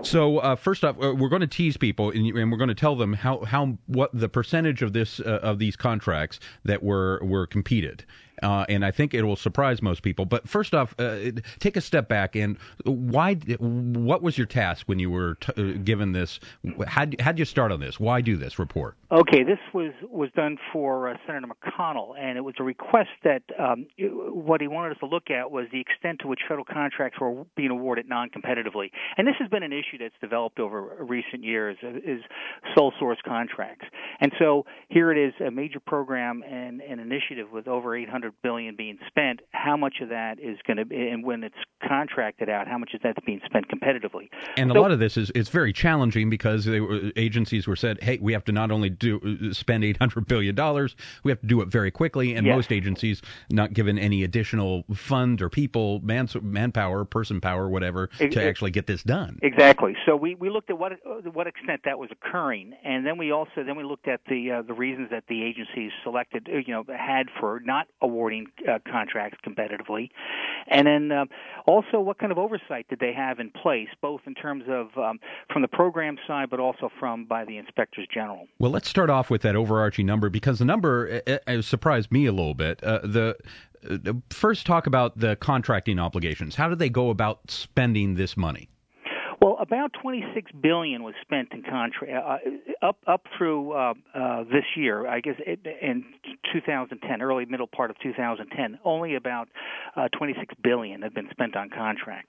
So first off, we're going to tease people, and we're going to tell them what the percentage of this of these contracts that were competed. And I think it will surprise most people. But first off, take a step back and what was your task when you were given this? How'd you start on this? Why do this report? Okay, this was done for Senator McConnell, and it was a request that what he wanted us to look at was the extent to which federal contracts were being awarded non-competitively. And this has been an issue that's developed over recent years, is sole source contracts. And so here it is, a major program and an initiative with over $800 billion being spent. How much of that is going to be, and when it's contracted out, how much is that being spent competitively? And a lot of this is very challenging because agencies were said, hey, we have to not only spend $800 billion, we have to do it very quickly, and most agencies not given any additional fund or people, manpower, person power, whatever, to actually get this done. Exactly. So we looked at what extent that was occurring, and then we looked at the reasons that the agencies selected, had for not awarding contracts competitively, and then also what kind of oversight did they have in place, both in terms of from the program side, but also by the inspectors general. Well, let's start off with that overarching number, because the number surprised me a little bit. First, talk about the contracting obligations. How did they go about spending this money? Well, about $26 billion was spent in up through this year. I guess in 2010, middle part of 2010, only about $26 billion had been spent on contracts.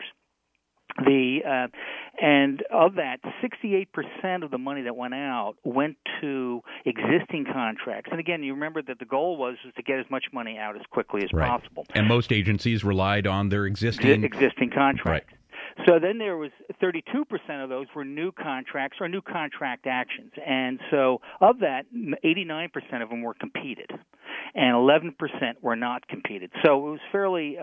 And of that, 68% of the money that went out went to existing contracts. And again, you remember that the goal was to get as much money out as quickly as possible. And most agencies relied on their existing contracts. Right. So then there was 32% of those were new contracts or new contract actions. And so of that, 89% of them were competed, and 11% were not competed. So it was fairly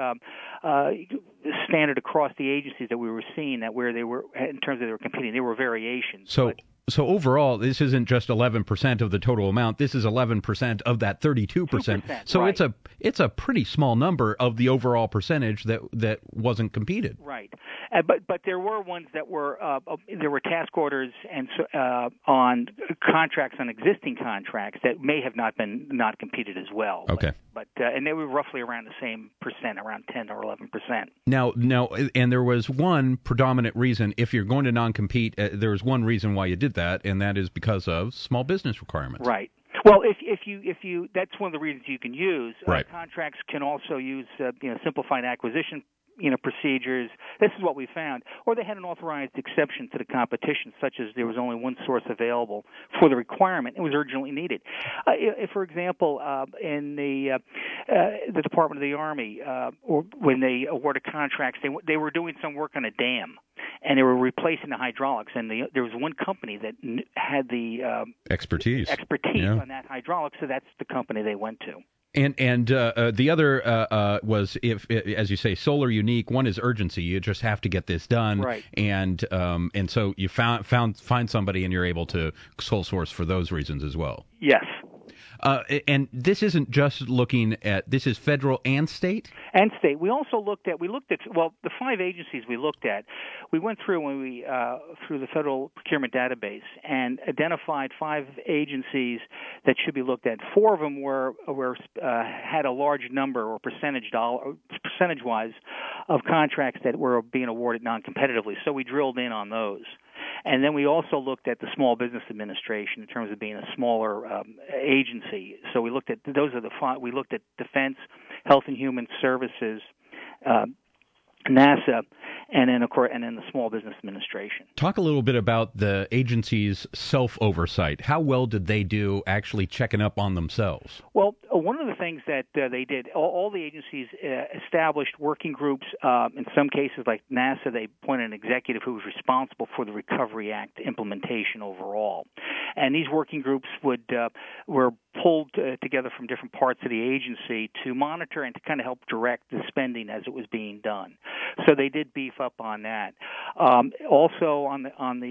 standard across the agencies that we were seeing that where they were, in terms of they were competing, there were variations. So overall, this isn't just 11% of the total amount. This is 11% of that 32%. So right. it's a pretty small number of the overall percentage that wasn't competed. Right, but there were ones that were there were task orders and on contracts on existing contracts that may have not competed as well. Okay, but and they were roughly around the same percent, around 10 or 11%. Now, and there was one predominant reason. If you're going to non-compete, there was one reason why you did that, and that is because of small business requirements. Right. Well, if you that's one of the reasons you can use. Right. Contracts can also use simplified acquisition procedures. This is what we found. Or they had an authorized exception to the competition, such as there was only one source available for the requirement. It was urgently needed. If, for example, in the Department of the Army, or when they awarded contracts, they were doing some work on a dam, and they were replacing the hydraulics. And there was one company that had the expertise on that hydraulics, so that's the company they went to. And the other was, if as you say, solar unique. One is urgency. You just have to get this done, right? And so you find somebody, and you're able to sole source for those reasons as well. Yes. And this isn't just looking at, this is federal and state? And state. We also looked at the 5 agencies we looked at. We went through through the Federal Procurement Database and identified 5 agencies that should be looked at. 4 of them had a large number or percentage-wise of contracts that were being awarded non-competitively. So we drilled in on those. And then we also looked at the Small Business Administration in terms of being a smaller agency. So we looked at those are the 5. We looked at Defense, Health and Human Services, NASA, and then the Small Business Administration. Talk a little bit about the agency's self-oversight. How well did they do actually checking up on themselves? Well, one of the things that they did, all the agencies established working groups. In some cases, like NASA, they appointed an executive who was responsible for the Recovery Act implementation overall. And these working groups were pulled together from different parts of the agency to monitor and to kind of help direct the spending as it was being done. So they did beef up on that. Also on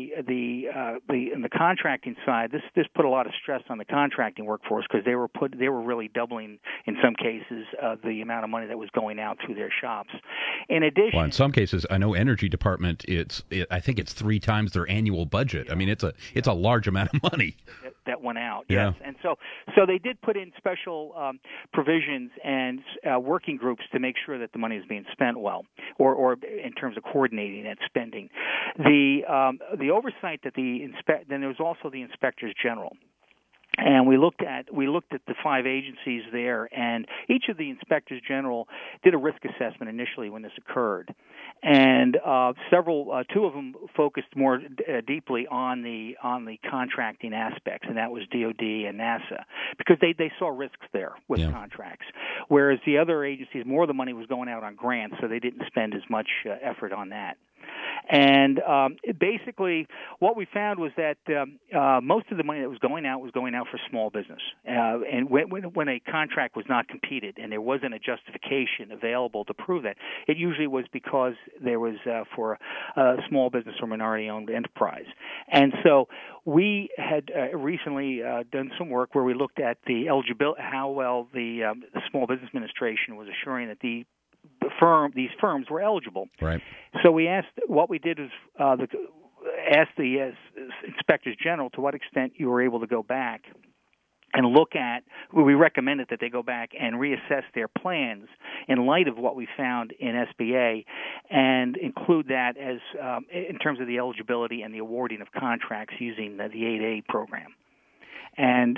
the contracting side, this put a lot of stress on the contracting workforce because they were really doubling in some cases the amount of money that was going out through their shops. In addition, well, in some cases, I know Energy Department. I think it's 3 times their annual budget. I mean, it's a large amount of money that went out. Yeah. Yes, and so they did put in special provisions and working groups to make sure that the money is being spent well, or in terms of coordinating that spending. The oversight that then there was also the inspectors general. And we looked at the 5 agencies there, and each of the inspectors general did a risk assessment initially when this occurred, and 2 of them focused more deeply on the contracting aspects, and that was DoD and NASA, because they saw risks there with contracts, whereas the other agencies, more of the money was going out on grants, so they didn't spend as much effort on that. And basically, what we found was that most of the money that was going out for small business. And when a contract was not competed and there wasn't a justification available to prove that, it usually was because there was for a small business or minority-owned enterprise. And so we had recently done some work where we looked at the eligibility, how well the Small Business Administration was assuring that these firms were eligible. Right. So what we did was asked the inspectors general to what extent you were able to go back and look at. We recommended that they go back and reassess their plans in light of what we found in SBA, and include that as in terms of the eligibility and the awarding of contracts using the 8A program. And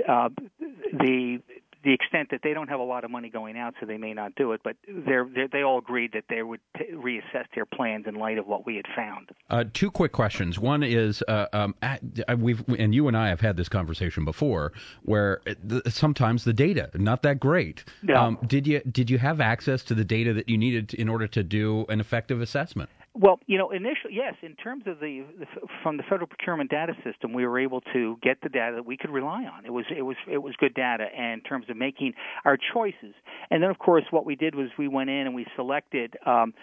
the extent that they don't have a lot of money going out, so they may not do it, but they all agreed that they would reassess their plans in light of what we had found. 2 quick questions. One is, and you and I have had this conversation before, where sometimes the data not that great. Yeah. Did you have access to the data that you needed in order to do an effective assessment? Well, initially, yes. In terms of from the Federal Procurement Data System, we were able to get the data that we could rely on. It was good data in terms of making our choices. And then, of course, what we did was we went in and we selected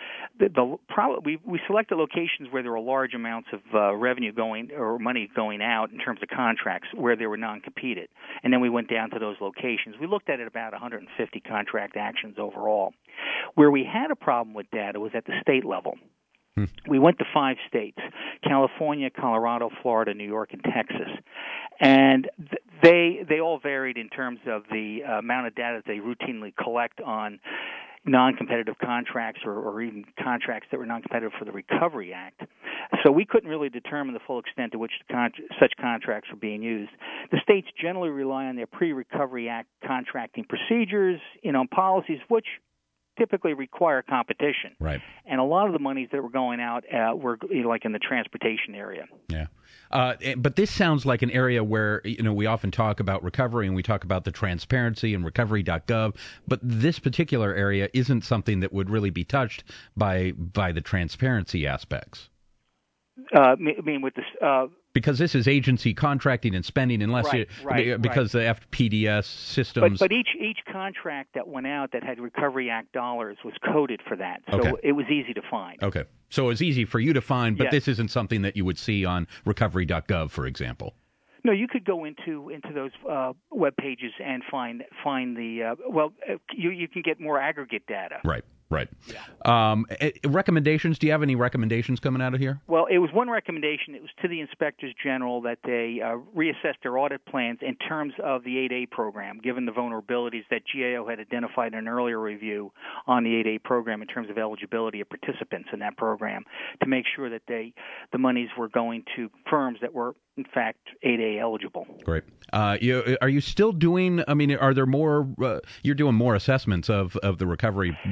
we selected locations where there were large amounts of revenue going or money going out in terms of contracts where they were non-competed. And then we went down to those locations. We looked at it about 150 contract actions overall. Where we had a problem with data was at the state level. We went to 5 states: California, Colorado, Florida, New York, and Texas. And they all varied in terms of the amount of data they routinely collect on non-competitive contracts or even contracts that were non-competitive for the Recovery Act. So we couldn't really determine the full extent to which such contracts were being used. The states generally rely on their pre-Recovery Act contracting procedures, policies, which typically require competition. Right. And a lot of the monies that were going out were like in the transportation area. Yeah. But this sounds like an area where, we often talk about recovery and we talk about the transparency and recovery.gov, but this particular area isn't something that would really be touched by the transparency aspects. I mean, with this... because this is agency contracting and spending, unless because the FPDS systems. But each contract that went out that had Recovery Act dollars was coded for that, so it was easy to find. Okay, so it's easy for you to find, but yes. This isn't something that you would see on recovery.gov, for example. No, you could go into those web pages and find the you can get more aggregate data. Right. Yeah. Recommendations? Do you have any recommendations coming out of here? Well, it was one recommendation. It was to the inspectors general that they reassess their audit plans in terms of the 8A program, given the vulnerabilities that GAO had identified in an earlier review on the 8A program in terms of eligibility of participants in that program, to make sure that the monies were going to firms that were in fact 8A eligible. Great. Are you still doing? I mean, are there more? You're doing more assessments of the recovery process.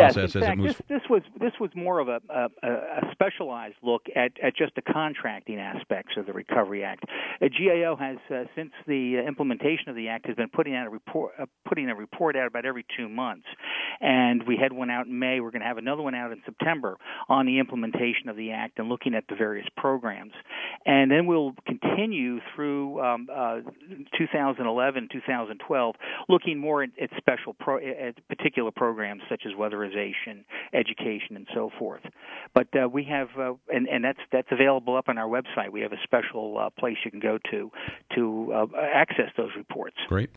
process in as fact, it moves. This was more of a specialized look at just the contracting aspects of the Recovery Act. GAO has since the implementation of the act has been putting a report out about every 2 months, and we had one out in May. We're going to have another one out in September on the implementation of the act and looking at the various programs, and then we'll continue through 2011, 2012, looking more at at particular programs such as weatherization, education, and so forth. But we have, and that's available up on our website. We have a special place you can go to access those reports. Great.